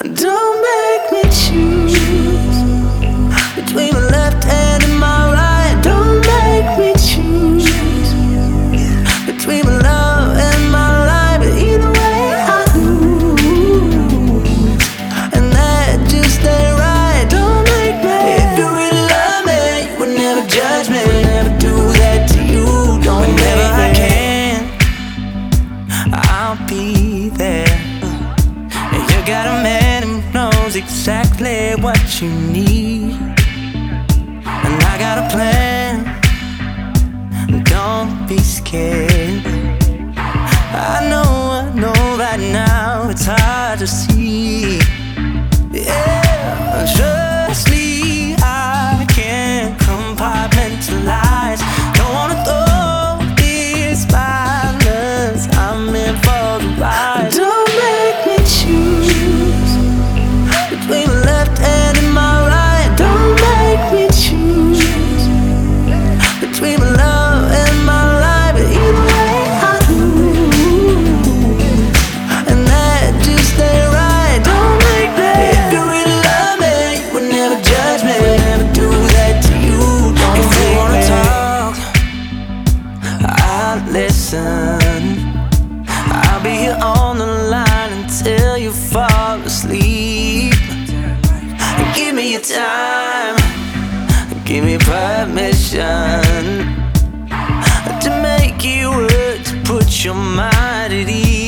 Don't make me choose between my left hand and my right. Don't make me choose between my love and my life. But either way I lose, and that just ain't right. Don't make me. If you really love me, you would never judge me, would never do that to you. Don't Whenever I can, I'll be there. You got a man who knows exactly what you need, and I got a plan. Don't be scared. I know right now it's hard to see. Yeah, trust me, I can't compartmentalize. Don't wanna throw these violence. I'm in for the ride. Don't make me choose between my left hand and my right. Don't make me choose between my love and my life. But either way I lose, and that just ain't right. Don't make me. If you really love me, you would never judge me, would never do that to you. Don't if you wanna talk, I'll listen. I'll be here on the line until you fall asleep. Give me your time, give me permission to make you work, to put your mind at ease.